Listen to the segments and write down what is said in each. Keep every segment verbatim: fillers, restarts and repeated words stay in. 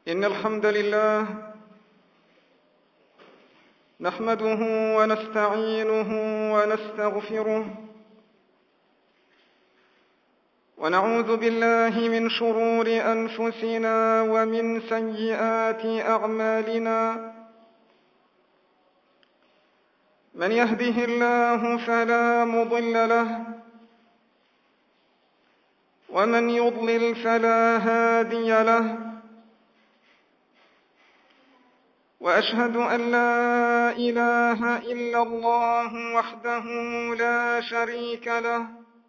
إن الحمد لله نحمده ونستعينه ونستغفره ونعوذ بالله من شرور أنفسنا ومن سيئات أعمالنا. من يهده الله فلا مضل له ومن يضلل فلا هادي له، وأشهد أن لا إله إلا الله وحده لا شريك له،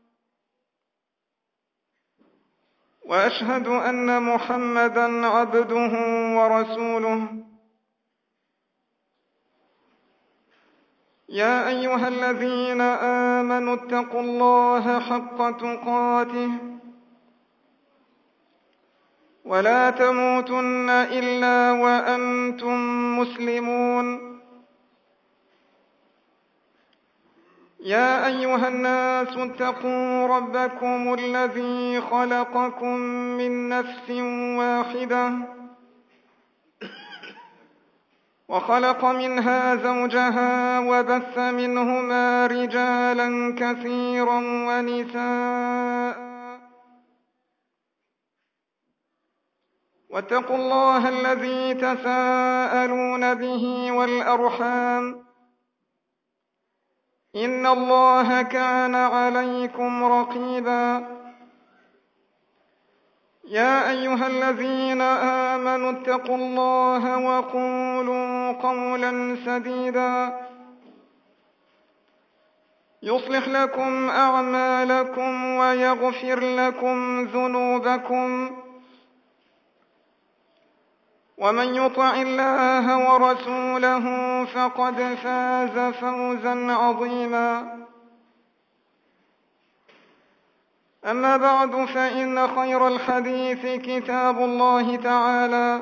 وأشهد أن محمدًا عبده ورسوله. يا أيها الذين آمنوا اتقوا الله حق تقاته ولا تموتن إلا وأنتم مسلمون. يا أيها الناس اتقوا ربكم الذي خلقكم من نفس واحدة وخلق منها زوجها وبث منهما رجالا كثيرا ونساء، واتقوا الله الذي تساءلون به والأرحام، إن الله كان عليكم رقيبا. يا أيها الذين آمنوا اتقوا الله وقولوا قولا سديدا يصلح لكم أعمالكم ويغفر لكم ذنوبكم، ومن يطع الله ورسوله فقد فاز فوزا عظيما. أما بعد، فإن خير الحديث كتاب الله تعالى،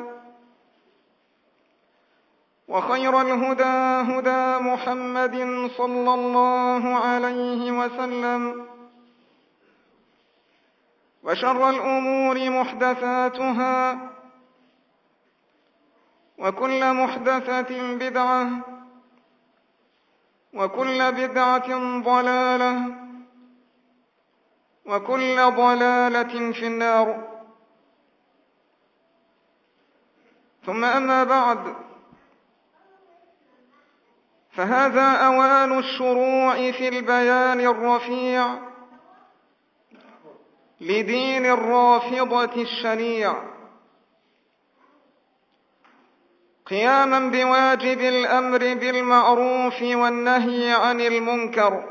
وخير الهدى هدى محمد صلى الله عليه وسلم، وشر الأمور محدثاتها، وكل محدثة بدعة، وكل بدعة ضلالة، وكل ضلالة في النار. ثم أما بعد، فهذا أوان الشروع في البيان الرفيع لدين الرافضة الشنيع، قياما بواجب الأمر بالمعروف والنهي عن المنكر،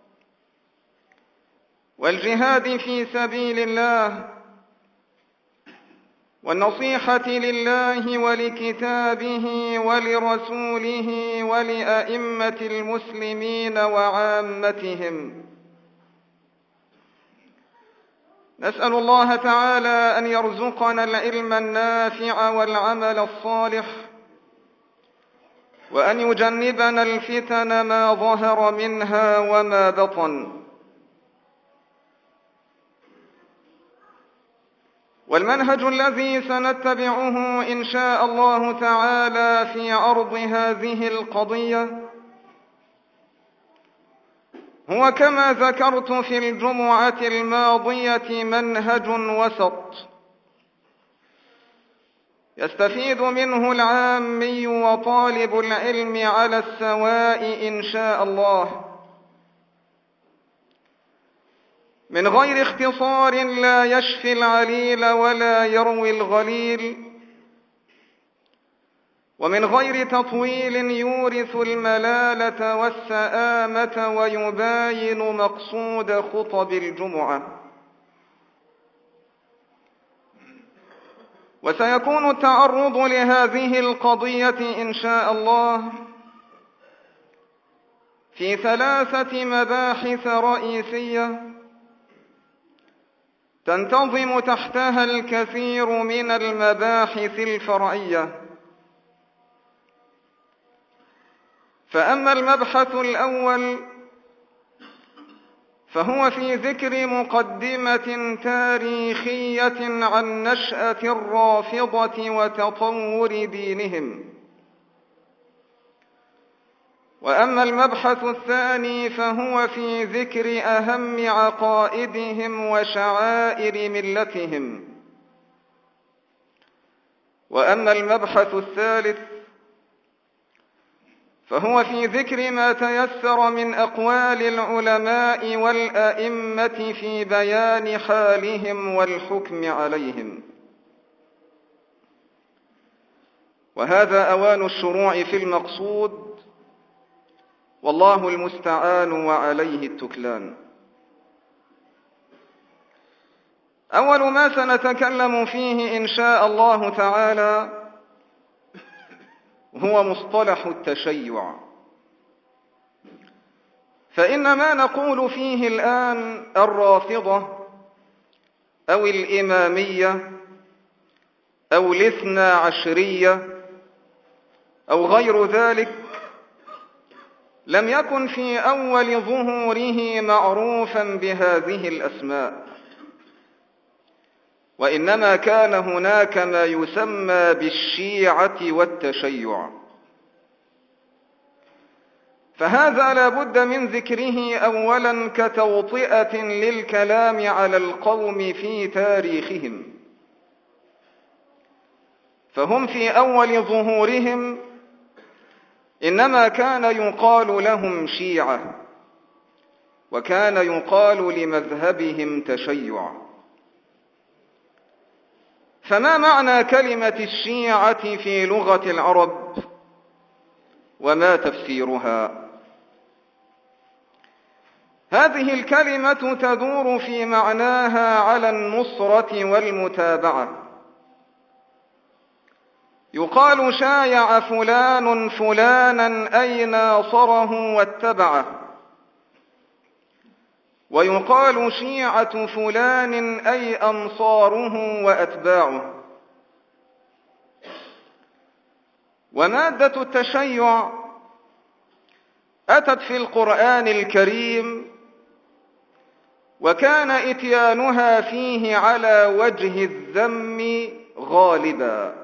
والجهاد في سبيل الله، والنصيحة لله ولكتابه ولرسوله ولأئمة المسلمين وعامتهم. نسأل الله تعالى أن يرزقنا العلم النافع والعمل الصالح، وأن يجنبنا الفتن ما ظهر منها وما بطن. والمنهج الذي سنتبعه إن شاء الله تعالى في عرض هذه القضية هو كما ذكرت في الجمعة الماضية منهج وسط يستفيد منه العامي وطالب العلم على السواء إن شاء الله، من غير اختصار لا يشفي العليل ولا يروي الغليل، ومن غير تطويل يورث الملالة والسآمة ويباين مقصود خطب الجمعة. وسيكون التعرض لهذه القضية إن شاء الله في ثلاثة مباحث رئيسية تنتظم تحتها الكثير من المباحث الفرعية. فأما المبحث الأول فهو في ذكر مقدمة تاريخية عن نشأة الرافضة وتطور دينهم. وأما المبحث الثاني فهو في ذكر أهم عقائدهم وشعائر ملتهم. وأما المبحث الثالث فهو في ذكر ما تيسر من أقوال العلماء والأئمة في بيان حالهم والحكم عليهم. وهذا أوان الشروع في المقصود، والله المستعان وعليه التكلان. أول ما سنتكلم فيه إن شاء الله تعالى هو مصطلح التشيع. فإن ما نقول فيه الآن الرافضة أو الإمامية أو الاثنى عشرية أو غير ذلك لم يكن في أول ظهوره معروفا بهذه الأسماء، وإنما كان هناك ما يسمى بالشيعة والتشيع. فهذا لا بد من ذكره أولا كتوطئة للكلام على القوم في تاريخهم. فهم في أول ظهورهم إنما كان يقال لهم شيعة، وكان يقال لمذهبهم تشيع. فما معنى كلمة الشيعة في لغة العرب وما تفسيرها؟ هذه الكلمة تدور في معناها على النصرة والمتابعة. يقال شايع فلان فلانا أي ناصره واتبعه، ويقال شيعة فلان أي أنصاره وأتباعه. ومادة التشيع أتت في القرآن الكريم، وكان إتيانها فيه على وجه الذم غالبا،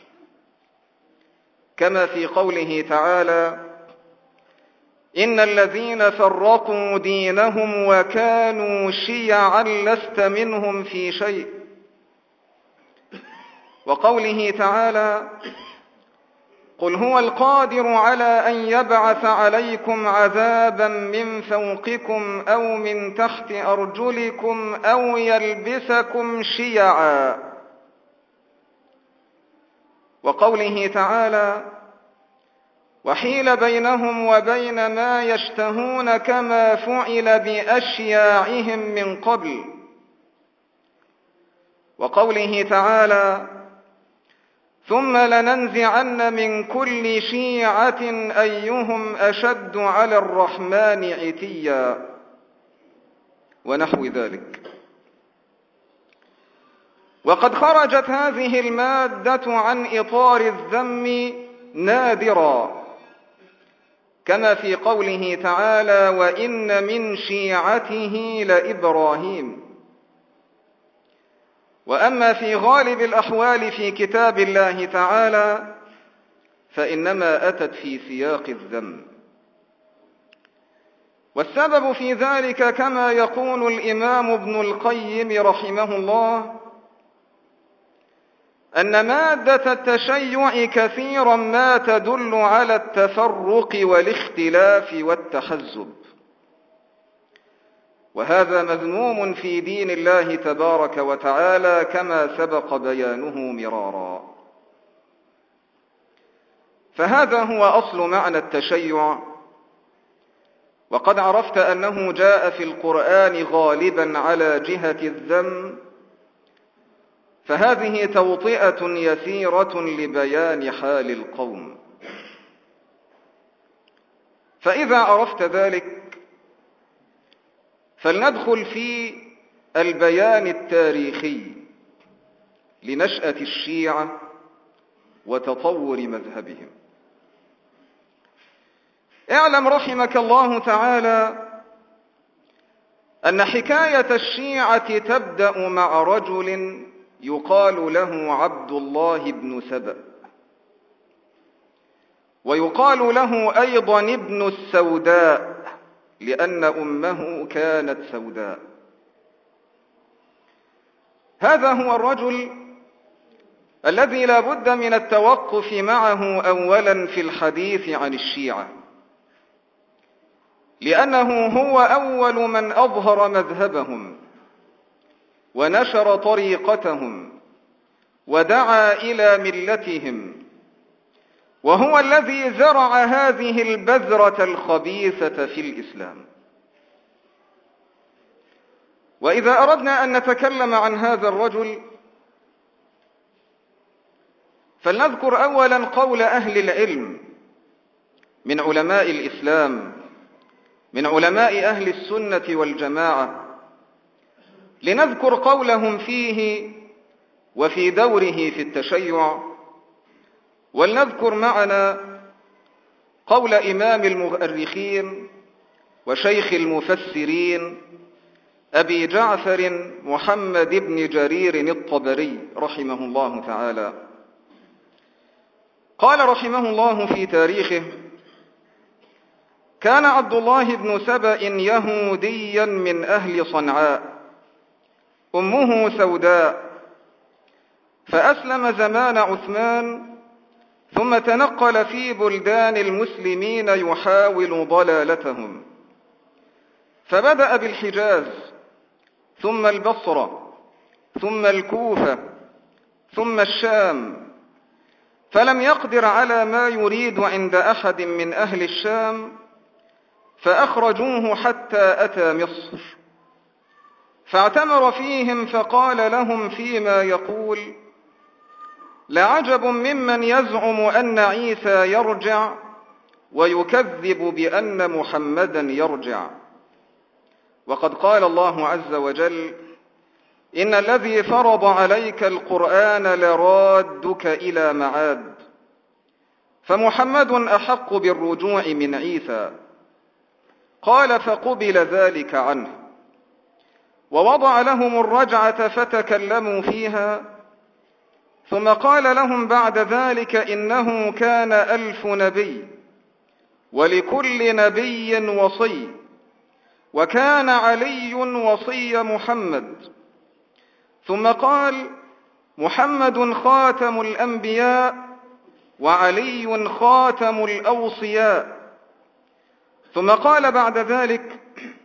كما في قوله تعالى: إن الذين فرقوا دينهم وكانوا شيعا لست منهم في شيء. وقوله تعالى: قل هو القادر على أن يبعث عليكم عذابا من فوقكم أو من تحت أرجلكم أو يلبسكم شيعا. وقوله تعالى: وحيل بينهم وبين ما يشتهون كما فعل بأشياعهم من قبل. وقوله تعالى: ثم لننزعن من كل شيعة أيهم أشد على الرحمن عتيا، ونحو ذلك. وقد خرجت هذه المادة عن إطار الذم نادرا، كما في قوله تعالى: وإن من شيعته لإبراهيم. وأما في غالب الأحوال في كتاب الله تعالى فإنما أتت في سياق الذم. والسبب في ذلك كما يقول الإمام ابن القيم رحمه الله أن مادة التشيع كثيرا ما تدل على التفرق والاختلاف والتحزب، وهذا مذموم في دين الله تبارك وتعالى كما سبق بيانه مرارا. فهذا هو أصل معنى التشيع. وقد عرفت أنه جاء في القرآن غالبا على جهة الذم، فهذه توطئة يسيرة لبيان حال القوم. فإذا عرفت ذلك فلندخل في البيان التاريخي لنشأة الشيعة وتطور مذهبهم. اعلم رحمك الله تعالى أن حكاية الشيعة تبدأ مع رجل يقال له عبد الله بن سبأ، ويقال له أيضا ابن السوداء لأن أمه كانت سوداء. هذا هو الرجل الذي لا بد من التوقف معه أولا في الحديث عن الشيعة، لأنه هو أول من أظهر مذهبهم ونشر طريقتهم ودعا إلى ملتهم، وهو الذي زرع هذه البذرة الخبيثة في الإسلام. وإذا أردنا أن نتكلم عن هذا الرجل فلنذكر أولا قول أهل العلم من علماء الإسلام، من علماء أهل السنة والجماعة، لنذكر قولهم فيه وفي دوره في التشيع، ولنذكر معنا قول إمام المؤرخين وشيخ المفسرين أبي جعفر محمد بن جرير الطبري رحمه الله تعالى. قال رحمه الله في تاريخه: كان عبد الله بن سبأ يهوديا من أهل صنعاء، أمه سوداء، فأسلم زمان عثمان، ثم تنقل في بلدان المسلمين يحاول ضلالتهم، فبدأ بالحجاز، ثم البصرة، ثم الكوفة، ثم الشام، فلم يقدر على ما يريد عند أحد من أهل الشام، فأخرجوه حتى أتى مصر، فاعتمر فيهم فقال لهم فيما يقول: لعجب ممن يزعم أن عيسى يرجع ويكذب بأن محمدا يرجع، وقد قال الله عز وجل: إن الذي فرض عليك القرآن لرادك إلى معاد، فمحمد أحق بالرجوع من عيسى. قال: فقبل ذلك عنه، ووضع لهم الرجعة فتكلموا فيها، ثم قال لهم بعد ذلك: إنه كان ألف نبي، ولكل نبي وصي، وكان علي وصي محمد. ثم قال: محمد خاتم الأنبياء، وعلي خاتم الأوصياء. ثم قال بعد ذلك: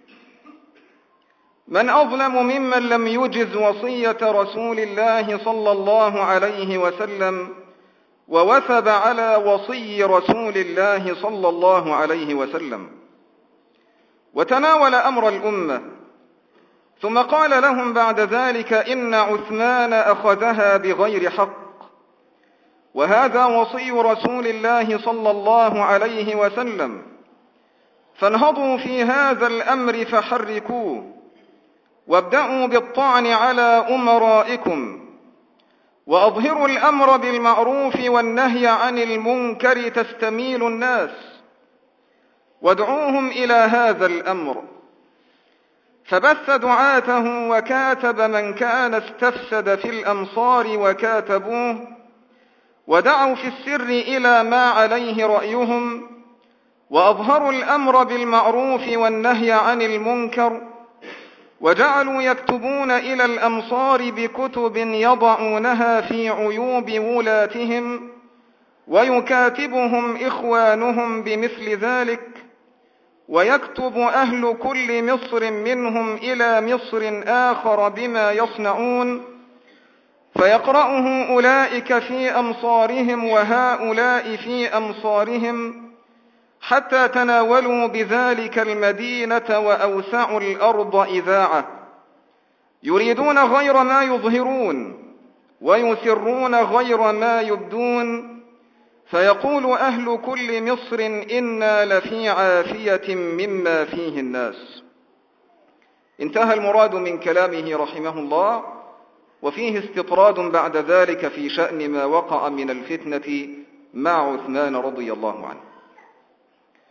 من أظلم ممن لم يجز وصية رسول الله صلى الله عليه وسلم ووثب على وصي رسول الله صلى الله عليه وسلم، وتناول أمر الأمة. ثم قال لهم بعد ذلك: إن عثمان أخذها بغير حق، وهذا وصي رسول الله صلى الله عليه وسلم، فانهضوا في هذا الأمر فحركوه، وابدأوا بالطعن على أمرائكم، وأظهروا الأمر بالمعروف والنهي عن المنكر تستميل الناس، وادعوهم إلى هذا الأمر. فبث دعاته وكاتب من كان استفسد في الأمصار وكاتبوه، ودعوا في السر إلى ما عليه رأيهم، وأظهروا الأمر بالمعروف والنهي عن المنكر، وجعلوا يكتبون إلى الأمصار بكتب يضعونها في عيوب ولاتهم، ويكاتبهم إخوانهم بمثل ذلك، ويكتب أهل كل مصر منهم إلى مصر آخر بما يصنعون، فيقرأه أولئك في أمصارهم وهؤلاء في أمصارهم، حتى تناولوا بذلك المدينة وأوسعوا الأرض إذاعة، يريدون غير ما يظهرون ويسرون غير ما يبدون، فيقول أهل كل مصر إنا لفي عافية مما فيه الناس. انتهى المراد من كلامه رحمه الله، وفيه استطراد بعد ذلك في شأن ما وقع من الفتنة مع عثمان رضي الله عنه.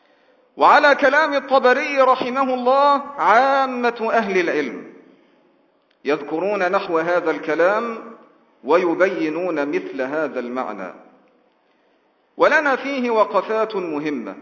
وعلى كلام الطبري رحمه الله عامة أهل العلم يذكرون نحو هذا الكلام ويبينون مثل هذا المعنى، ولنا فيه وقفات مهمة.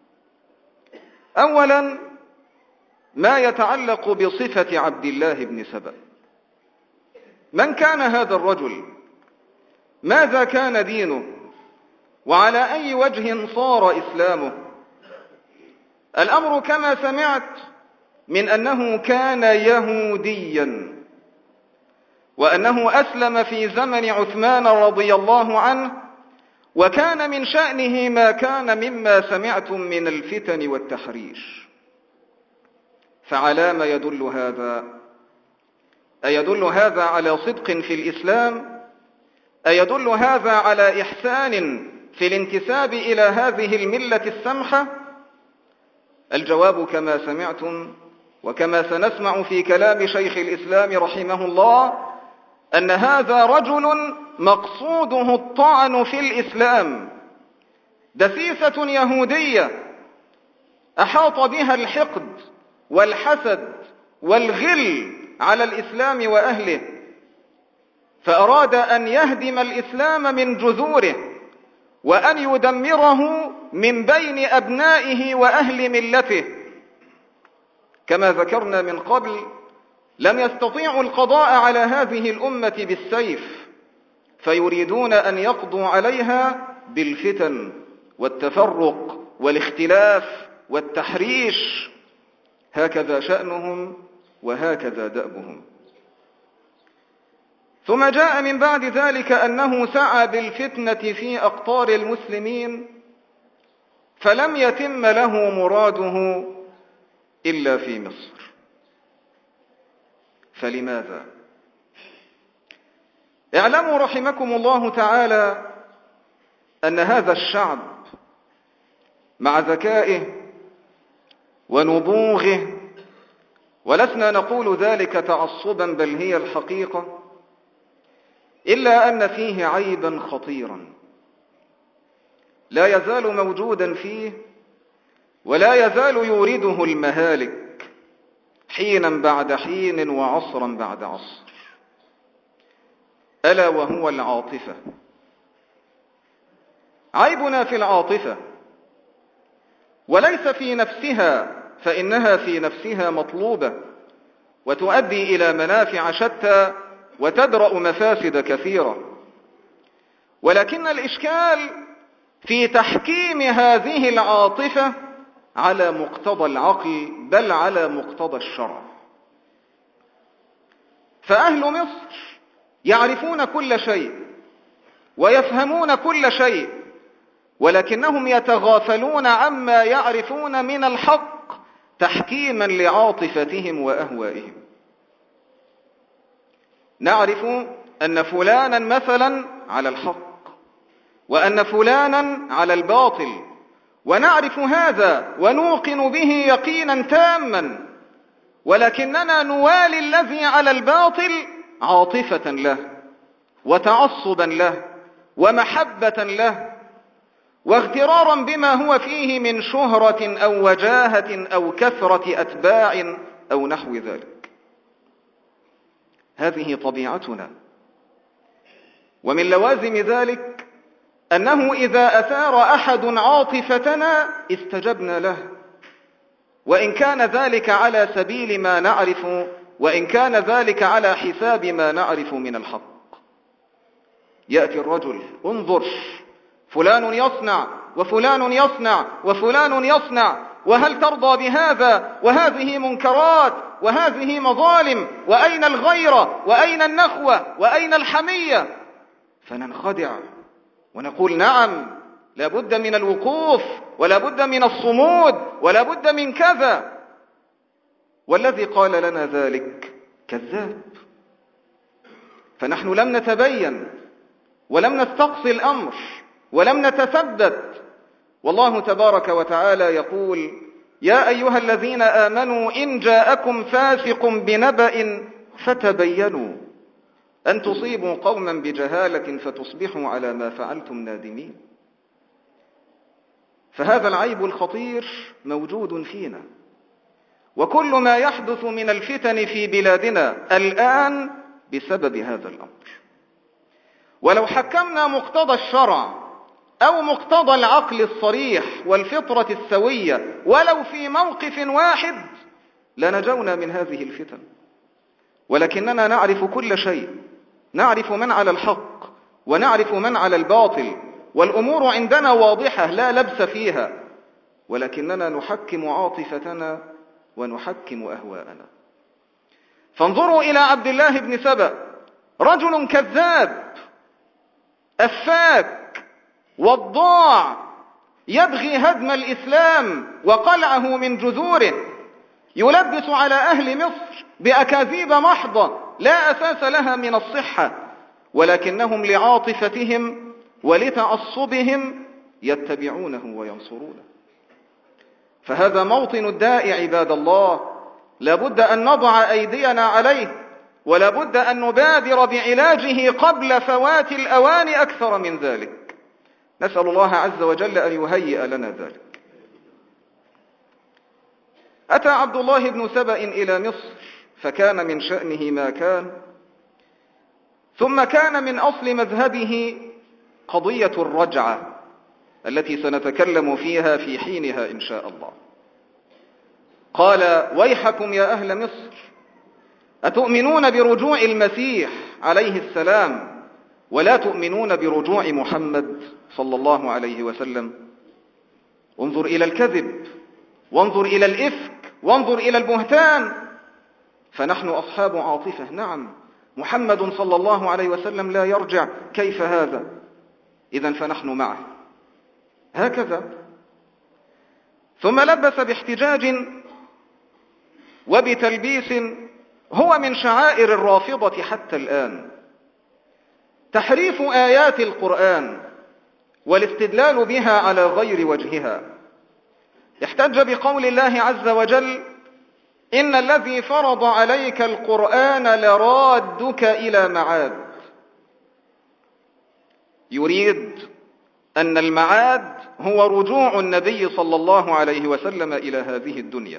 أولا ما يتعلق بصفة عبد الله بن سبأ. من كان هذا الرجل؟ ماذا كان دينه؟ وعلى أي وجه صار إسلامه؟ الأمر كما سمعت من أنه كان يهوديا، وأنه أسلم في زمن عثمان رضي الله عنه، وكان من شأنه ما كان مما سمعتم من الفتن والتحريش. فعلى ما يدل هذا؟ أيدل هذا على صدق في الإسلام؟ أيدل هذا على إحسان في الانتساب إلى هذه الملة السمحة؟ الجواب كما سمعتم وكما سنسمع في كلام شيخ الإسلام رحمه الله أن هذا رجل مقصوده الطعن في الإسلام، دسيسة يهودية أحاط بها الحقد والحسد والغل على الإسلام وأهله، فأراد أن يهدم الإسلام من جذوره وأن يدمره من بين أبنائه وأهل ملته. كما ذكرنا من قبل لم يستطيعوا القضاء على هذه الأمة بالسيف، فيريدون أن يقضوا عليها بالفتن والتفرق والاختلاف والتحريش. هكذا شأنهم وهكذا دأبهم. ثم جاء من بعد ذلك أنه سعى بالفتنة في أقطار المسلمين، فلم يتم له مراده إلا في مصر. فلماذا؟ اعلموا رحمكم الله تعالى أن هذا الشعب مع ذكائه ونبوغه، ولسنا نقول ذلك تعصبا بل هي الحقيقة، إلا أن فيه عيبا خطيرا لا يزال موجودا فيه ولا يزال يورده المهالك حينا بعد حين وعصرا بعد عصر، ألا وهو العاطفة. عيبنا في العاطفة، وليس في نفسها، فإنها في نفسها مطلوبة وتؤدي إلى منافع شتى وتدرأ مفاسد كثيرة، ولكن الإشكال في تحكيم هذه العاطفة على مقتضى العقل بل على مقتضى الشرع. فأهل مصر يعرفون كل شيء ويفهمون كل شيء، ولكنهم يتغافلون عما يعرفون من الحق تحكيما لعاطفتهم وأهوائهم. نعرف أن فلانا مثلا على الحق وأن فلانا على الباطل، ونعرف هذا ونوقن به يقينا تاما، ولكننا نوالي الذي على الباطل عاطفة له وتعصبا له ومحبة له واغترارا بما هو فيه من شهرة أو وجاهة أو كثرة أتباع أو نحو ذلك. هذه طبيعتنا، ومن لوازم ذلك أنه إذا أثار أحد عاطفتنا استجبنا له، وإن كان ذلك على سبيل ما نعرف، وإن كان ذلك على حساب ما نعرف من الحق. يأتي الرجل، انظر فلان يصنع وفلان يصنع وفلان يصنع، وهل ترضى بهذا؟ وهذه منكرات وهذه مظالم، وأين الغيرة وأين النخوة وأين الحمية؟ فننخدع ونقول نعم لا بد من الوقوف ولا بد من الصمود ولا بد من كذا، والذي قال لنا ذلك كذاب. فنحن لم نتبين ولم نستقصي الأمر ولم نتثبت. والله تبارك وتعالى يقول: يا أيها الذين آمنوا إن جاءكم فاسق بنبأ فتبينوا أن تصيبوا قوما بجهالة فتصبحوا على ما فعلتم نادمين. فهذا العيب الخطير موجود فينا، وكل ما يحدث من الفتن في بلادنا الآن بسبب هذا الأمر. ولو حكمنا مقتضى الشرع أو مقتضى العقل الصريح والفطرة السوية ولو في موقف واحد لنجونا من هذه الفتن، ولكننا نعرف كل شيء، نعرف من على الحق ونعرف من على الباطل، والأمور عندنا واضحة لا لبس فيها، ولكننا نحكم عاطفتنا ونحكم أهواءنا. فانظروا إلى عبد الله بن سبأ، رجل كذاب أفاك وضاع يبغي هدم الإسلام وقلعه من جذوره، يلبس على أهل مصر بأكاذيب محضة لا أساس لها من الصحة، ولكنهم لعاطفتهم ولتعصبهم يتبعونه وينصرونه. فهذا موطن الداء عباد الله، لابد أن نضع أيدينا عليه، ولابد أن نبادر بعلاجه قبل فوات الأوان أكثر من ذلك. نسأل الله عز وجل أن يهيئ لنا ذلك. أتى عبد الله بن سبأ إلى مصر فكان من شأنه ما كان، ثم كان من أصل مذهبه قضية الرجعة التي سنتكلم فيها في حينها إن شاء الله. قال: ويحكم يا أهل مصر، أتؤمنون برجوع المسيح عليه السلام ولا تؤمنون برجوع محمد صلى الله عليه وسلم؟ انظر إلى الكذب، وانظر إلى الإفك، وانظر إلى البهتان. فنحن أصحاب عاطفة، نعم، محمد صلى الله عليه وسلم لا يرجع، كيف هذا؟ إذن فنحن معه، هكذا. ثم لبس باحتجاج وبتلبيس هو من شعائر الرافضة حتى الآن، تحريف آيات القرآن والاستدلال بها على غير وجهها. احتج بقول الله عز وجل: إن الذي فرض عليك القرآن لرادك إلى معاد. يريد أن المعاد هو رجوع النبي صلى الله عليه وسلم إلى هذه الدنيا،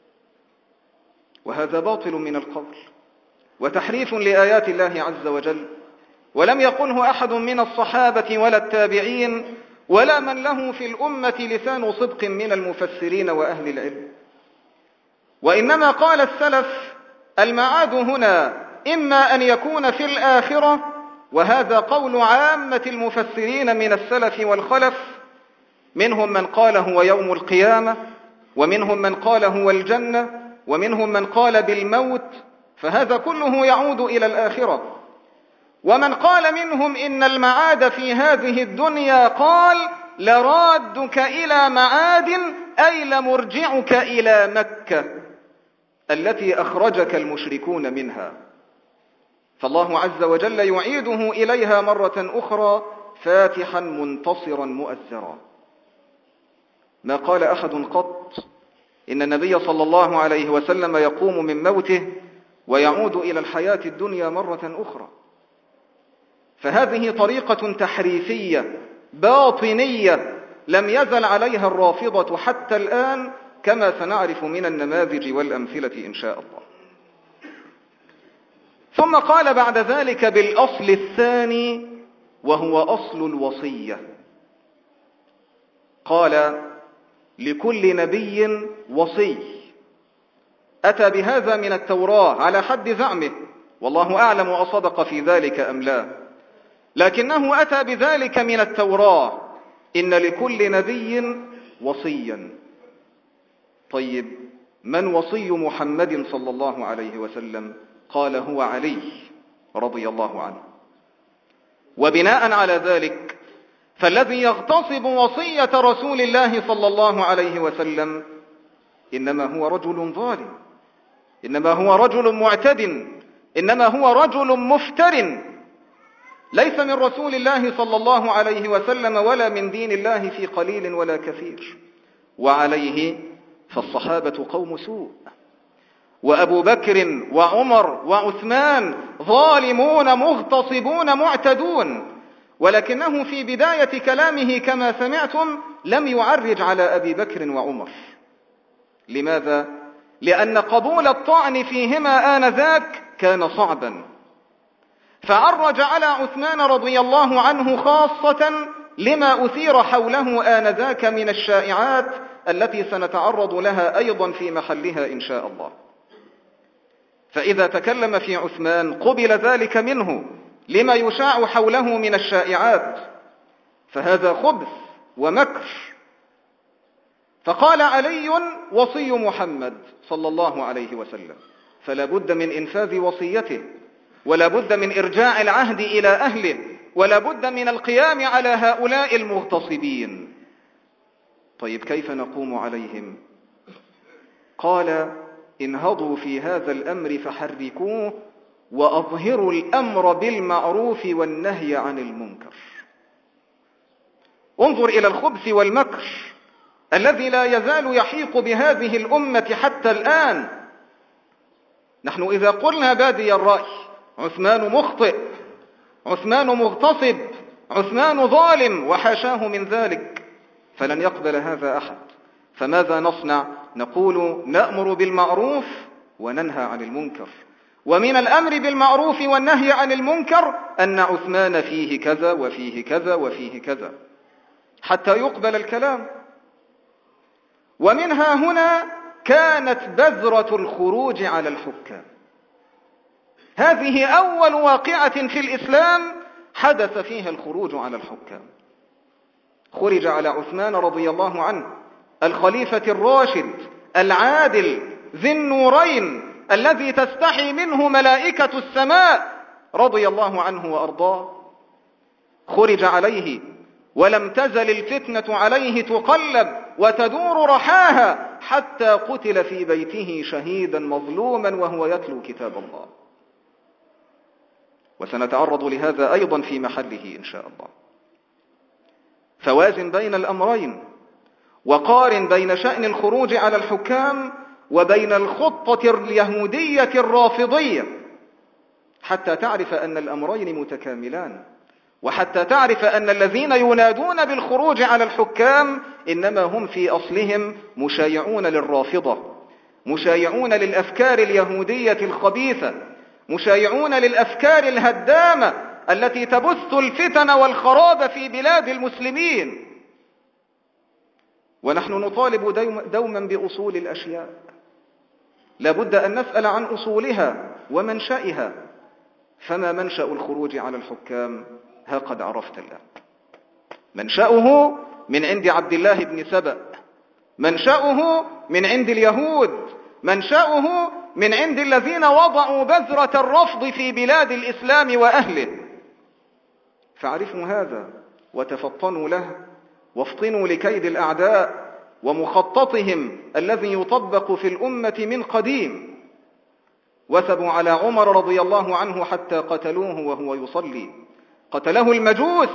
وهذا باطل من القول وتحريف لآيات الله عز وجل، ولم يقله أحد من الصحابة ولا التابعين ولا من له في الأمة لسان صدق من المفسرين وأهل العلم، وإنما قال السلف: المعاد هنا إما أن يكون في الآخرة، وهذا قول عامة المفسرين من السلف والخلف، منهم من قال هو يوم القيامة، ومنهم من قال هو الجنة، ومنهم من قال بالموت، فهذا كله يعود إلى الآخرة. ومن قال منهم إن المعاد في هذه الدنيا قال: لرادك إلى معاد، أي لمرجعك إلى مكة التي أخرجك المشركون منها، فالله عز وجل يعيده إليها مرة أخرى فاتحا منتصرا مؤزرا. ما قال أحد قط إن النبي صلى الله عليه وسلم يقوم من موته ويعود إلى الحياة الدنيا مرة أخرى. فهذه طريقة تحريفية باطنية لم يزل عليها الرافضة حتى الآن، كما سنعرف من النماذج والأمثلة إن شاء الله. ثم قال بعد ذلك بالأصل الثاني وهو أصل الوصية، قال: لكل نبي وصي. أتى بهذا من التوراة على حد زعمه، والله أعلم أصدق في ذلك أم لا، لكنه أتى بذلك من التوراة، إن لكل نبي وصيا. طيب، من وصي محمد صلى الله عليه وسلم؟ قال: هو علي رضي الله عنه. وبناء على ذلك فالذي يغتصب وصية رسول الله صلى الله عليه وسلم إنما هو رجل ظالم، إنما هو رجل معتد، إنما هو رجل مفتر، ليس من رسول الله صلى الله عليه وسلم ولا من دين الله في قليل ولا كثير. وعليه فالصحابة قوم سوء، وأبو بكر وعمر وعثمان ظالمون مغتصبون معتدون، ولكنه في بداية كلامه كما سمعتم لم يعرج على أبي بكر وعمر. لماذا؟ لأن قبول الطعن فيهما آنذاك كان صعبا، فعرج على عثمان رضي الله عنه خاصة لما أثير حوله آنذاك من الشائعات التي سنتعرض لها أيضا في محلها إن شاء الله. فإذا تكلم في عثمان قبل ذلك منه لما يشاع حوله من الشائعات، فهذا خبث ومكر. فقال علي وصي محمد صلى الله عليه وسلم، فلا بد من إنفاذ وصيته، ولا بد من إرجاع العهد إلى أهله، ولا بد من القيام على هؤلاء المغتصبين. طيب كيف نقوم عليهم؟ قال انهضوا في هذا الأمر فحركوه وأظهروا الأمر بالمعروف والنهي عن المنكر. انظر إلى الخبث والمكر الذي لا يزال يحيق بهذه الأمة حتى الآن. نحن إذا قلنا بادي الرأي عثمان مخطئ، عثمان مغتصب، عثمان ظالم، وحاشاه من ذلك، فلن يقبل هذا أحد. فماذا نصنع؟ نقول نأمر بالمعروف وننهى عن المنكر. ومن الأمر بالمعروف والنهي عن المنكر أن عثمان فيه كذا وفيه كذا وفيه كذا حتى يقبل الكلام. ومنها هنا كانت بذرة الخروج على الحكام. هذه أول واقعة في الإسلام حدث فيها الخروج على الحكام. خرج على عثمان رضي الله عنه الخليفة الراشد العادل ذي النورين الذي تستحي منه ملائكة السماء رضي الله عنه وأرضاه. خرج عليه ولم تزل الفتنة عليه تقلب وتدور رحاها حتى قتل في بيته شهيدا مظلوما وهو يتلو كتاب الله. وسنتعرض لهذا أيضا في محله إن شاء الله. فوازن بين الأمرين، وقارن بين شأن الخروج على الحكام وبين الخطة اليهودية الرافضية حتى تعرف أن الأمرين متكاملان، وحتى تعرف أن الذين ينادون بالخروج على الحكام إنما هم في أصلهم مشايعون للرافضة، مشايعون للأفكار اليهودية الخبيثة، مشايعون للأفكار الهدامة التي تبث الفتن والخراب في بلاد المسلمين. ونحن نطالب دوما بأصول الأشياء، لابد أن نسأل عن أصولها ومنشأها. فما منشأ الخروج على الحكام؟ ها قد عرفت الله. منشأه من عند عبد الله بن سبأ، منشأه من عند اليهود، منشأه من عند الذين وضعوا بذرة الرفض في بلاد الإسلام وأهله. فاعرفوا هذا وتفطنوا له، وافطنوا لكيد الأعداء ومخططهم الذي يطبق في الأمة من قديم. وثبوا على عمر رضي الله عنه حتى قتلوه وهو يصلي، قتله المجوس.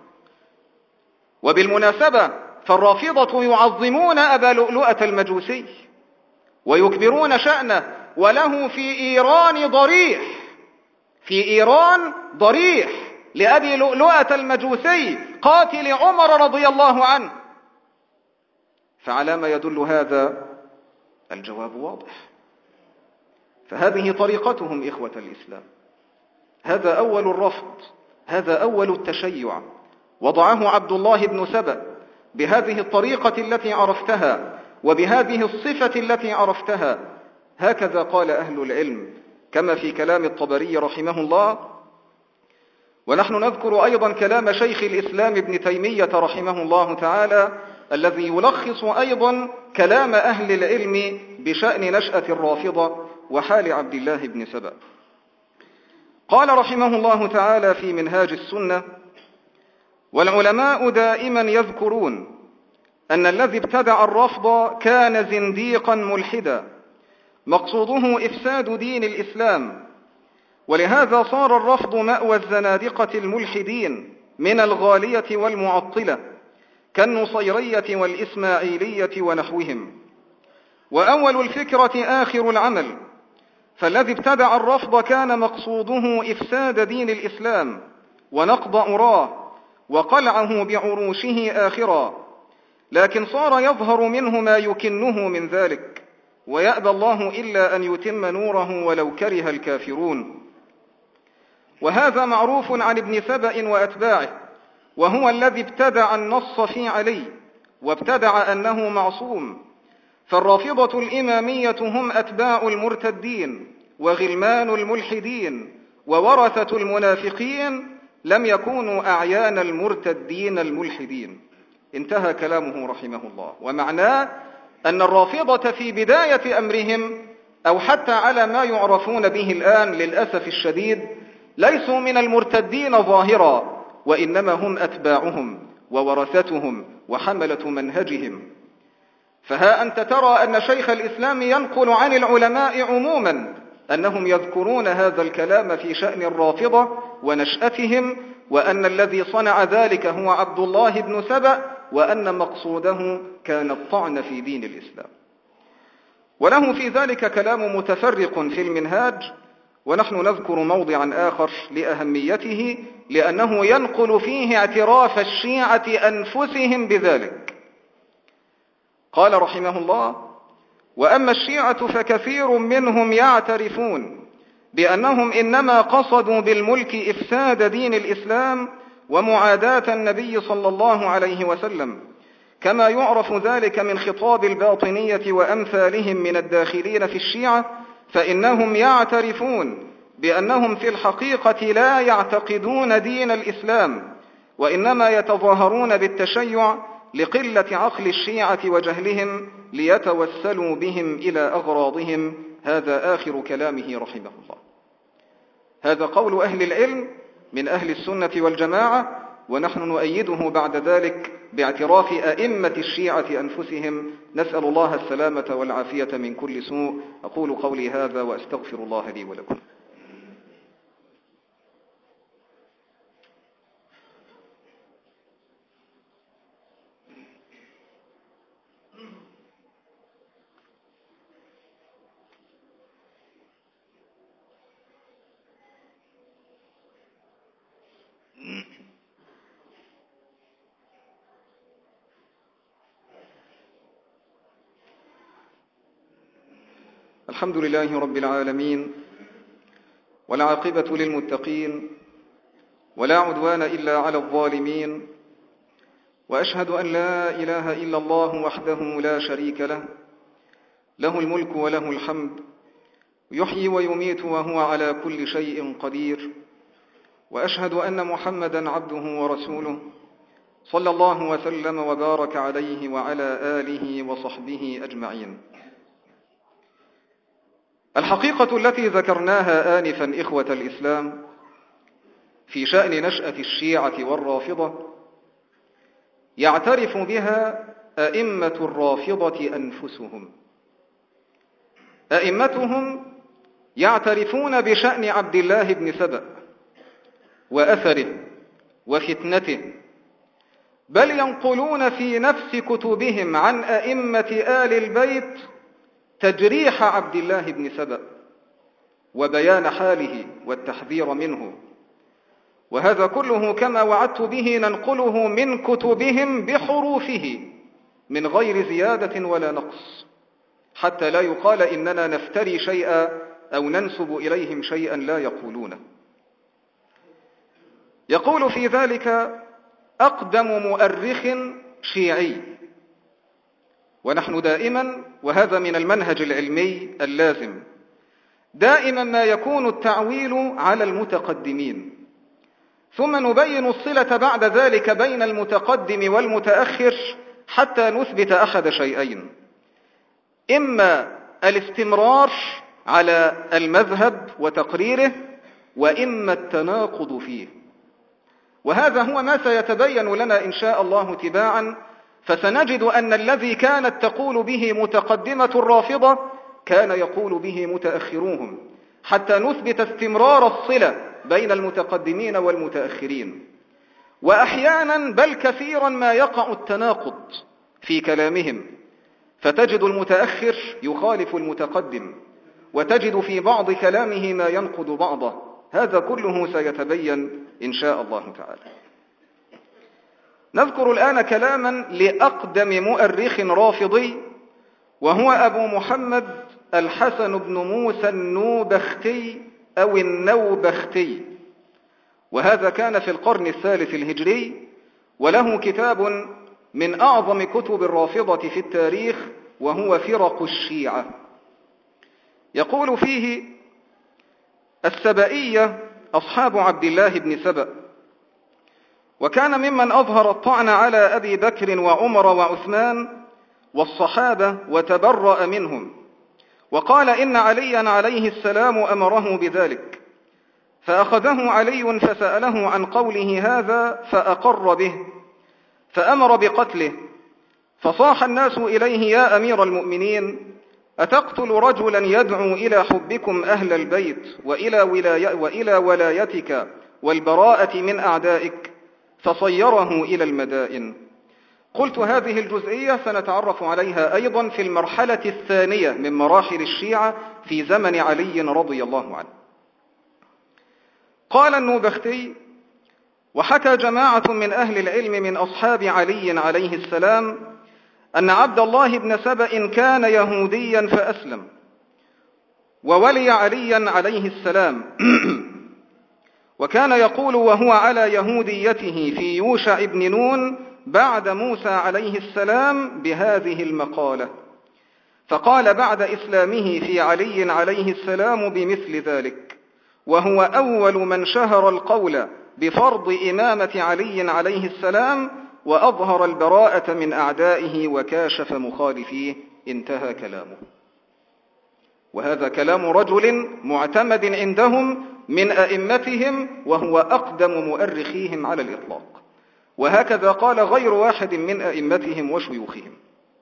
وبالمناسبة فالرافضة يعظمون أبا لؤلؤة المجوسي ويكبرون شأنه، وله في إيران ضريح، في إيران ضريح لأبي لؤلؤة المجوسي قاتل عمر رضي الله عنه. فعلى ما يدل هذا؟ الجواب واضح. فهذه طريقتهم إخوة الإسلام. هذا أول الرفض، هذا أول التشيع، وضعه عبد الله بن سبأ بهذه الطريقة التي عرفتها وبهذه الصفة التي عرفتها. هكذا قال أهل العلم كما في كلام الطبري رحمه الله. ونحن نذكر أيضا كلام شيخ الإسلام ابن تيمية رحمه الله تعالى الذي يلخص أيضا كلام أهل العلم بشأن نشأة الرافضة وحال عبد الله بن سبأ. قال رحمه الله تعالى في منهاج السنة: والعلماء دائما يذكرون أن الذي ابتدع الرفض كان زنديقا ملحدا مقصوده إفساد دين الإسلام، ولهذا صار الرفض مأوى الزنادقة الملحدين من الغالية والمعطلة كالنصيرية والإسماعيلية ونحوهم. وأول الفكرة آخر العمل، فالذي ابتدع الرفض كان مقصوده إفساد دين الإسلام ونقض أراه وقلعه بعروشه آخرا، لكن صار يظهر منه ما يكنه من ذلك، ويأبى الله إلا أن يتم نوره ولو كره الكافرون. وهذا معروف عن ابن سبأ وأتباعه، وهو الذي ابتدع النص في علي وابتدع أنه معصوم. فالرافضة الإمامية هم أتباع المرتدين وغلمان الملحدين وورثة المنافقين، لم يكونوا أعيان المرتدين الملحدين. انتهى كلامه رحمه الله. ومعناه أن الرافضة في بداية أمرهم أو حتى على ما يعرفون به الآن للأسف الشديد ليسوا من المرتدين ظاهرا، وإنما هم أتباعهم وورثتهم وحملة منهجهم. فها أنت ترى أن شيخ الإسلام ينقل عن العلماء عموما أنهم يذكرون هذا الكلام في شأن الرافضة ونشأتهم، وأن الذي صنع ذلك هو عبد الله بن سبأ، وأن مقصوده كان الطعن في دين الإسلام. وله في ذلك كلام متفرق في المنهاج، ونحن نذكر موضعا آخر لأهميته لأنه ينقل فيه اعتراف الشيعة أنفسهم بذلك. قال رحمه الله: وأما الشيعة فكثير منهم يعترفون بأنهم إنما قصدوا بالملك إفساد دين الإسلام ومعاداة النبي صلى الله عليه وسلم، كما يعرف ذلك من خطاب الباطنية وأمثالهم من الداخلين في الشيعة، فإنهم يعترفون بأنهم في الحقيقة لا يعتقدون دين الإسلام، وإنما يتظاهرون بالتشيع لقلة عقل الشيعة وجهلهم ليتوسلوا بهم إلى أغراضهم. هذا آخر كلامه رحمه الله. هذا قول أهل العلم من أهل السنة والجماعة، ونحن نؤيده بعد ذلك باعتراف أئمة الشيعة أنفسهم. نسأل الله السلامة والعافية من كل سوء. أقول قولي هذا وأستغفر الله لي ولكم. الحمد لله رب العالمين، والعاقبة للمتقين، ولا عدوان إلا على الظالمين، وأشهد أن لا إله إلا الله وحده لا شريك له، له الملك وله الحمد، يحيي ويميت وهو على كل شيء قدير. وأشهد أن محمدا عبده ورسوله صلى الله وسلم وبارك عليه وعلى آله وصحبه أجمعين. الحقيقة التي ذكرناها آنفا إخوة الإسلام في شأن نشأة الشيعة والرافضة يعترف بها أئمة الرافضة أنفسهم. أئمتهم يعترفون بشأن عبد الله بن سبأ وأثره وفتنته، بل ينقلون في نفس كتبهم عن أئمة آل البيت تجريح عبد الله بن سبأ وبيان حاله والتحذير منه. وهذا كله كما وعدت به ننقله من كتبهم بحروفه من غير زيادة ولا نقص، حتى لا يقال إننا نفتري شيئا أو ننسب إليهم شيئا لا يقولونه. يقول في ذلك أقدم مؤرخ شيعي، ونحن دائما، وهذا من المنهج العلمي اللازم، دائما ما يكون التعويل على المتقدمين، ثم نبين الصلة بعد ذلك بين المتقدم والمتأخر حتى نثبت أحد شيئين: إما الاستمرار على المذهب وتقريره، وإما التناقض فيه. وهذا هو ما سيتبين لنا إن شاء الله تباعا، فسنجد أن الذي كانت تقول به متقدمة الرافضة كان يقول به متأخروهم، حتى نثبت استمرار الصلة بين المتقدمين والمتأخرين. وأحيانا بل كثيرا ما يقع التناقض في كلامهم، فتجد المتأخر يخالف المتقدم، وتجد في بعض كلامه ما ينقض بعضه. هذا كله سيتبين إن شاء الله تعالى. نذكر الآن كلاما لأقدم مؤرخ رافضي، وهو أبو محمد الحسن بن موسى النوبختي أو النوبختي، وهذا كان في القرن الثالث الهجري، وله كتاب من أعظم كتب الرافضة في التاريخ، وهو فرق الشيعة. يقول فيه: السبئية أصحاب عبد الله بن سبأ، وكان ممن أظهر الطعن على أبي بكر وعمر وعثمان والصحابة وتبرأ منهم، وقال إن عليا عليه السلام أمره بذلك، فأخذه علي فسأله عن قوله هذا فأقر به، فأمر بقتله. فصاح الناس إليه: يا أمير المؤمنين، أتقتل رجلا يدعو إلى حبكم أهل البيت وإلى, ولاي وإلى ولايتك والبراءة من أعدائك؟ فصيره إلى المدائن. قلت: هذه الجزئية سنتعرف عليها أيضا في المرحلة الثانية من مراحل الشيعة في زمن علي رضي الله عنه. قال النوبختي: وحكى جماعة من أهل العلم من أصحاب علي عليه السلام أن عبد الله بن سبأ كان يهوديا فأسلم، وولي عليا عليه السلام، وكان يقول وهو على يهوديته في يوشع بن نون بعد موسى عليه السلام بهذه المقالة، فقال بعد إسلامه في علي عليه السلام بمثل ذلك، وهو أول من شهر القول بفرض إمامة علي عليه السلام، وأظهر البراءة من أعدائه وكاشف مخالفيه. انتهى كلامه. وهذا كلام رجل معتمد عندهم من أئمتهم، وهو أقدم مؤرخيهم على الإطلاق، وهكذا قال غير واحد من أئمتهم وشيوخهم.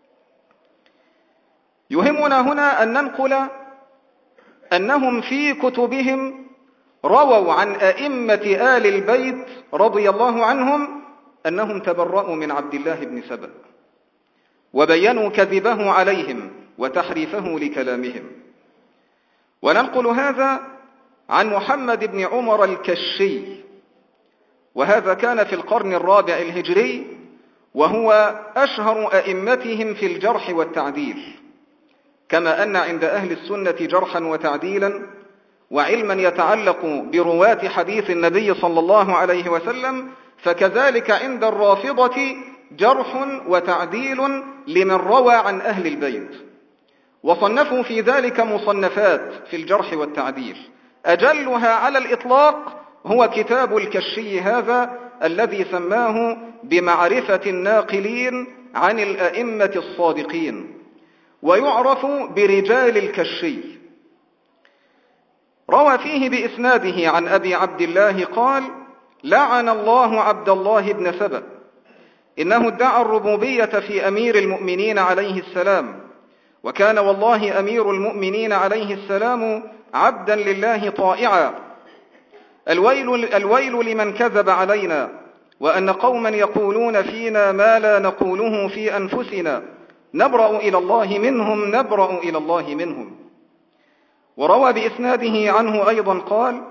يهمنا هنا أن ننقل أنهم في كتبهم رووا عن أئمة آل البيت رضي الله عنهم أنهم تبرؤوا من عبد الله بن سبأ، وبينوا كذبه عليهم وتحريفه لكلامهم. وننقل هذا عن محمد بن عمر الكشي، وهذا كان في القرن الرابع الهجري، وهو أشهر أئمتهم في الجرح والتعديل، كما أن عند أهل السنة جرحا وتعديلا وعلما يتعلق برواة حديث النبي صلى الله عليه وسلم، فكذلك عند الرافضة جرح وتعديل لمن روى عن أهل البيت، وصنفوا في ذلك مصنفات في الجرح والتعديل، أجلها على الإطلاق هو كتاب الكشي هذا الذي سماه بمعرفة الناقلين عن الأئمة الصادقين، ويعرف برجال الكشي. روى فيه بإسناده عن أبي عبد الله قال: لعن الله عبد الله بن سبأ، إنه ادعى الربوبية في أمير المؤمنين عليه السلام، وكان والله أمير المؤمنين عليه السلام عبدا لله طائعا. الويل, الويل لمن كذب علينا، وأن قوما يقولون فينا ما لا نقوله في أنفسنا، نبرأ إلى الله منهم نبرأ إلى الله منهم. وروى بإسناده عنه أيضا قال: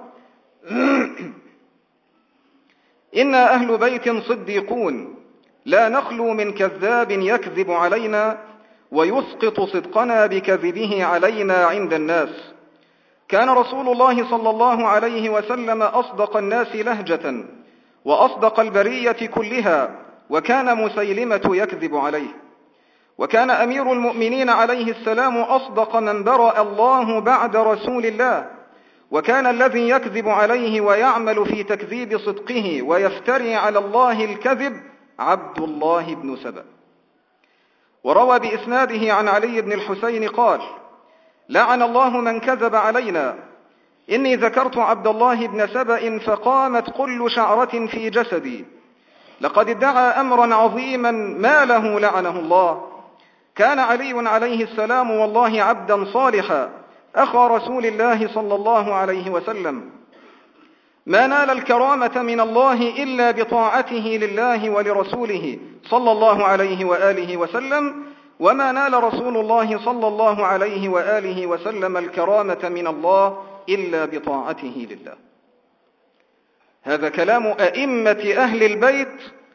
إنا أهل بيت صديقون، لا نخلو من كذاب يكذب علينا ويسقط صدقنا بكذبه علينا عند الناس. كان رسول الله صلى الله عليه وسلم أصدق الناس لهجة وأصدق البرية كلها، وكان مسيلمة يكذب عليه. وكان أمير المؤمنين عليه السلام أصدق من برأ الله بعد رسول الله، وكان الذي يكذب عليه ويعمل في تكذيب صدقه ويفتري على الله الكذب عبد الله بن سبأ. وروى بإسناده عن علي بن الحسين قال: لعن الله من كذب علينا، إني ذكرت عبد الله بن سبأ فقامت كل شعرة في جسدي، لقد ادعى أمرا عظيما ما له لعنه الله. كان علي عليه السلام والله عبدا صالحا، أخا رسول الله صلى الله عليه وسلم، ما نال الكرامة من الله إلا بطاعته لله ولرسوله صلى الله عليه وآله وسلم، وما نال رسول الله صلى الله عليه وآله وسلم الكرامة من الله إلا بطاعته لله. هذا كلام أئمة أهل البيت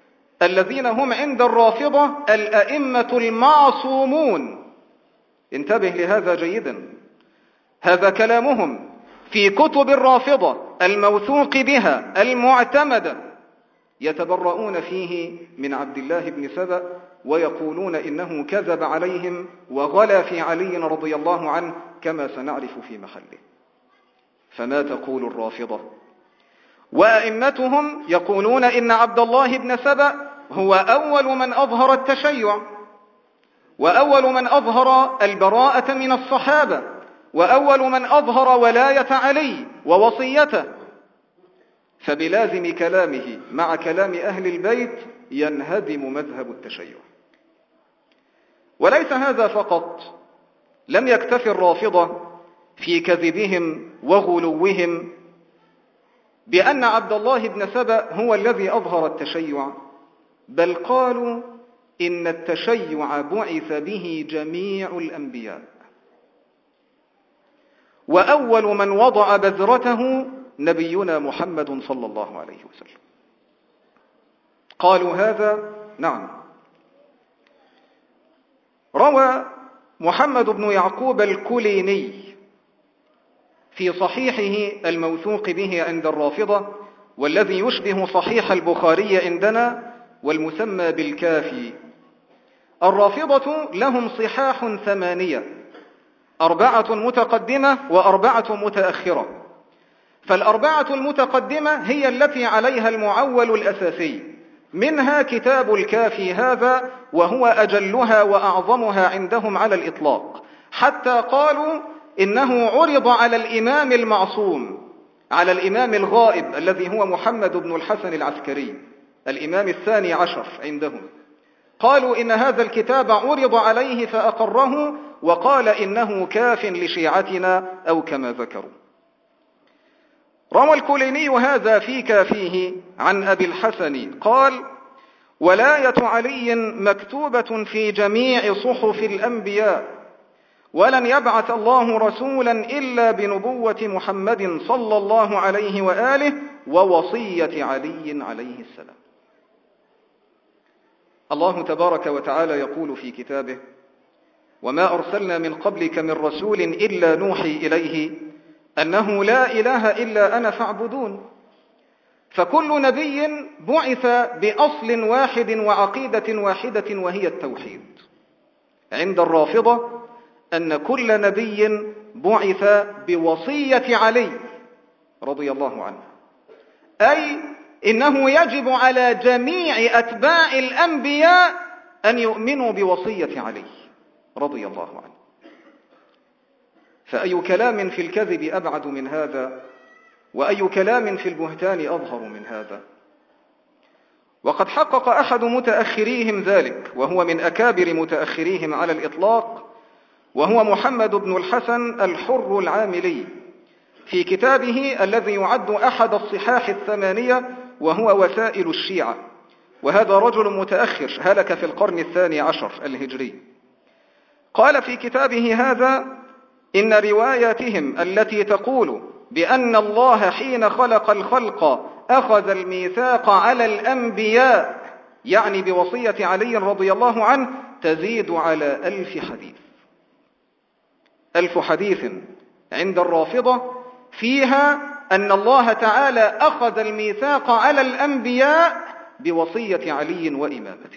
الذين هم عند الرافضة الأئمة المعصومون. انتبه لهذا جيدا، هذا كلامهم في كتب الرافضة الموثوق بها المعتمدة، يتبرؤون فيه من عبد الله بن سبأ ويقولون إنه كذب عليهم وغلا في علي رضي الله عنه كما سنعرف في محله. فما تقول الرافضة؟ وأئمتهم يقولون إن عبد الله بن سبأ هو أول من أظهر التشيع، وأول من أظهر البراءة من الصحابة، وأول من أظهر ولاية علي ووصيته. فبلازم كلامه مع كلام أهل البيت ينهدم مذهب التشيع. وليس هذا فقط، لم يكتف الرافضة في كذبهم وغلوهم بأن عبد الله بن سبأ هو الذي أظهر التشيع، بل قالوا إن التشيع بعث به جميع الأنبياء، وأول من وضع بذرته نبينا محمد صلى الله عليه وسلم. قالوا هذا، نعم. روى محمد بن يعقوب الكليني في صحيحه الموثوق به عند الرافضة، والذي يشبه صحيح البخاري عندنا والمسمى بالكافي. الرافضة لهم صحاح ثمانية، أربعة متقدمة وأربعة متأخرة. فالأربعة المتقدمة هي التي عليها المعول الأساسي، منها كتاب الكافي هذا، وهو أجلها وأعظمها عندهم على الإطلاق، حتى قالوا إنه عرض على الإمام المعصوم، على الإمام الغائب الذي هو محمد بن الحسن العسكري، الإمام الثاني عشر عندهم. قالوا إن هذا الكتاب عرض عليه فأقره، وقال إنه كاف لشيعتنا أو كما ذكروا. روى الكليني هذا في كافيه عن أبي الحسن قال: ولاية علي مكتوبة في جميع صحف الأنبياء، ولن يبعث الله رسولا إلا بنبوة محمد صلى الله عليه وآله ووصية علي عليه السلام. الله تبارك وتعالى يقول في كتابه: وما أرسلنا من قبلك من رسول إلا نوحي إليه أنه لا إله إلا أنا فاعبدون. فكل نبي بعث بأصل واحد وعقيدة واحدة وهي التوحيد. عند الرافضة أن كل نبي بعث بوصية علي رضي الله عنه، أي إنه يجب على جميع أتباع الأنبياء أن يؤمنوا بوصية علي رضي الله عنه. فأي كلام في الكذب أبعد من هذا، وأي كلام في البهتان أظهر من هذا؟ وقد حقق أحد متأخريهم ذلك، وهو من أكابر متأخريهم على الإطلاق، وهو محمد بن الحسن الحر العاملي، في كتابه الذي يعد أحد الصحاح الثمانية، وهو وسائل الشيعة. وهذا رجل متأخر هلك في القرن الثاني عشر الهجري. قال في كتابه هذا: إن رواياتهم التي تقول بأن الله حين خلق الخلق أخذ الميثاق على الأنبياء، يعني بوصية علي رضي الله عنه، تزيد على ألف حديث. ألف حديث عند الرافضة فيها أن الله تعالى أخذ الميثاق على الأنبياء بوصية علي وإمامته.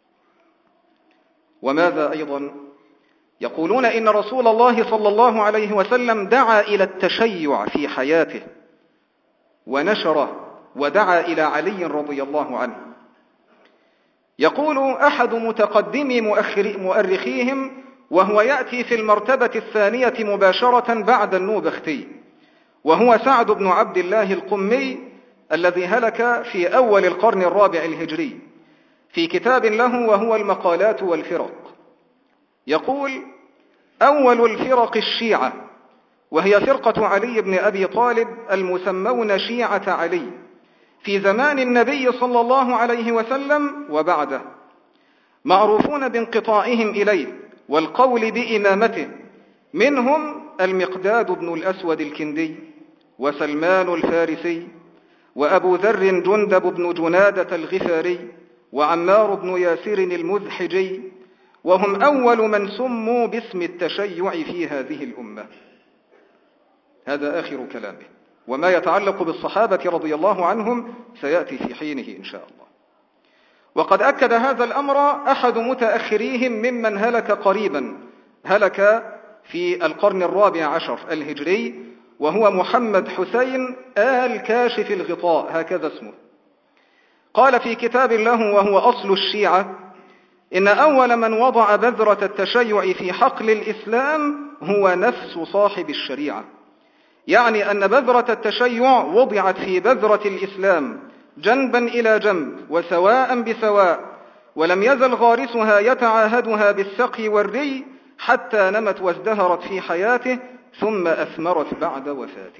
وماذا أيضا؟ يقولون إن رسول الله صلى الله عليه وسلم دعا إلى التشيع في حياته ونشره، ودعا إلى علي رضي الله عنه. يقول أحد متقدمي مؤرخيهم، وهو يأتي في المرتبة الثانية مباشرة بعد النوبختي، وهو سعد بن عبد الله القمي الذي هلك في أول القرن الرابع الهجري، في كتاب له وهو المقالات والفرق. يقول: أول الفرق الشيعة، وهي فرقة علي بن أبي طالب المسمون شيعة علي في زمان النبي صلى الله عليه وسلم وبعده، معروفون بانقطاعهم إليه والقول بإمامته، منهم المقداد بن الأسود الكندي، وسلمان الفارسي، وأبو ذر جندب بن جنادة الغفاري، وعمار بن ياسر المذحجي، وهم أول من سموا باسم التشيع في هذه الأمة. هذا آخر كلامه، وما يتعلق بالصحابة رضي الله عنهم سيأتي في حينه إن شاء الله. وقد أكد هذا الأمر أحد متأخريهم ممن هلك قريبا، هلك في القرن الرابع عشر الهجري، وهو محمد حسين آل كاشف الغطاء، هكذا اسمه. قال في كتاب له وهو أصل الشيعة: إن أول من وضع بذرة التشيع في حقل الإسلام هو نفس صاحب الشريعة، يعني أن بذرة التشيع وضعت في بذرة الإسلام جنبا إلى جنب وسواء بسواء، ولم يزل غارسها يتعاهدها بالسقي والري حتى نمت وازدهرت في حياته ثم أثمرت بعد وفاته.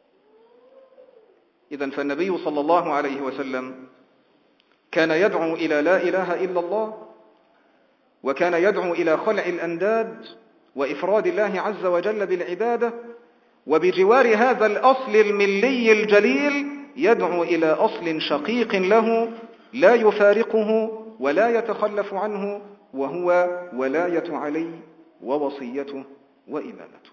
إذن فالنبي صلى الله عليه وسلم كان يدعو إلى لا إله إلا الله، وكان يدعو إلى خلع الأنداد وإفراد الله عز وجل بالعبادة، وبجوار هذا الأصل الملي الجليل يدعو إلى أصل شقيق له لا يفارقه ولا يتخلف عنه، وهو ولاية علي ووصيته وإمامته.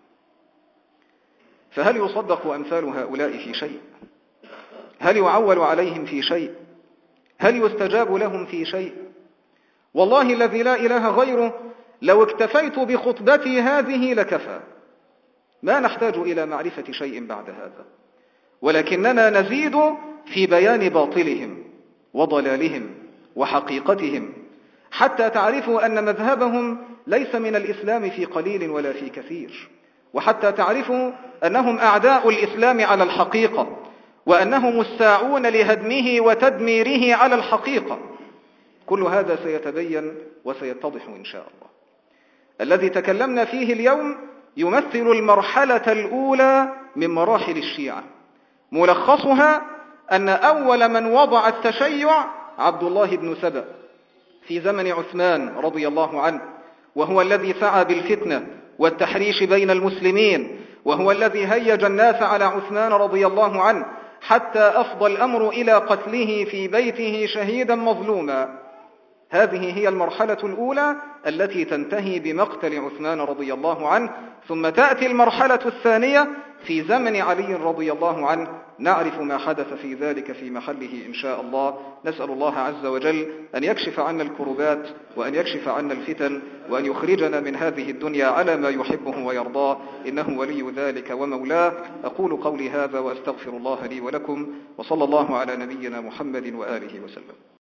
فهل يصدق أمثال هؤلاء في شيء؟ هل يعول عليهم في شيء؟ هل يستجاب لهم في شيء؟ والله الذي لا إله غيره لو اكتفيت بخطبتي هذه لكفى، ما نحتاج إلى معرفة شيء بعد هذا، ولكننا نزيد في بيان باطلهم وضلالهم وحقيقتهم حتى تعرفوا أن مذهبهم ليس من الإسلام في قليل ولا في كثير، وحتى تعرفوا أنهم أعداء الإسلام على الحقيقة، وأنهم الساعون لهدمه وتدميره على الحقيقة. كل هذا سيتبين وسيتضح إن شاء الله. الذي تكلمنا فيه اليوم يمثل المرحلة الأولى من مراحل الشيعة، ملخصها أن أول من وضع التشيع عبد الله بن سبأ في زمن عثمان رضي الله عنه، وهو الذي سعى بالفتنة والتحريش بين المسلمين، وهو الذي هيج الناس على عثمان رضي الله عنه حتى أفضى الأمر إلى قتله في بيته شهيدا مظلوما. هذه هي المرحلة الأولى التي تنتهي بمقتل عثمان رضي الله عنه، ثم تأتي المرحلة الثانية في زمن علي رضي الله عنه، نعرف ما حدث في ذلك في محله إن شاء الله. نسأل الله عز وجل أن يكشف عنا الكربات وأن يكشف عنا الفتن وأن يخرجنا من هذه الدنيا على ما يحبه ويرضاه، إنه ولي ذلك ومولاه. أقول قولي هذا وأستغفر الله لي ولكم، وصلى الله على نبينا محمد وآله وسلم.